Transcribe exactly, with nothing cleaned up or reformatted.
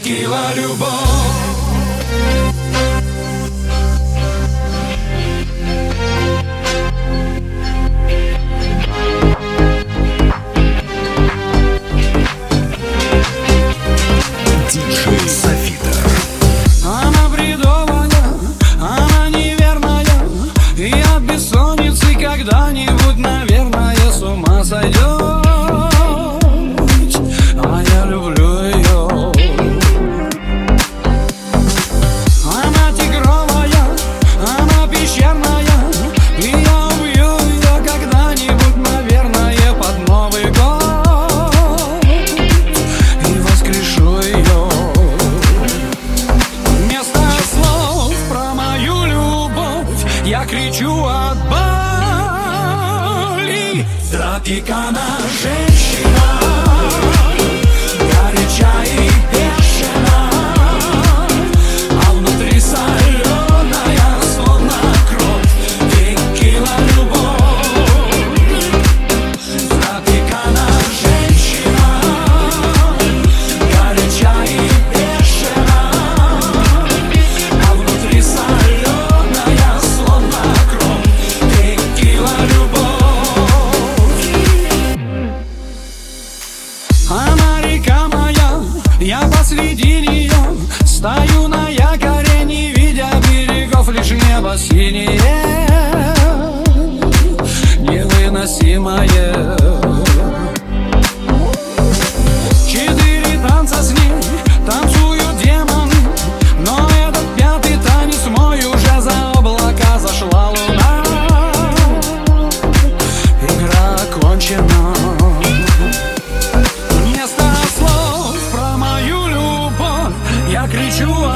текила любовь. Диджей Софита. Она бредовая, она неверная, и от бессонницы когда-нибудь, наверное, с ума сойдет. А я люблю ее. Она тигровая, она пещерная, и я убью ее когда-нибудь, наверное, под Новый год, и воскрешу ее. Вместо слов про мою любовь я кричу от боли. Тропикана женщина, горяча и бешена, а внутри соленая, словно кровь, текила любовь. Тропикана женщина, горяча и бешена, а внутри соленая, словно кровь, текила любовь. Она река моя, я посреди нее стою на якоре, не видя берегов, лишь небо синее, невыносимое. Четыре танца с ней танцуют демоны, но этот пятый танец мой уже за облака зашла луна. Игра окончена. Вместо слов про мою любовь я кричу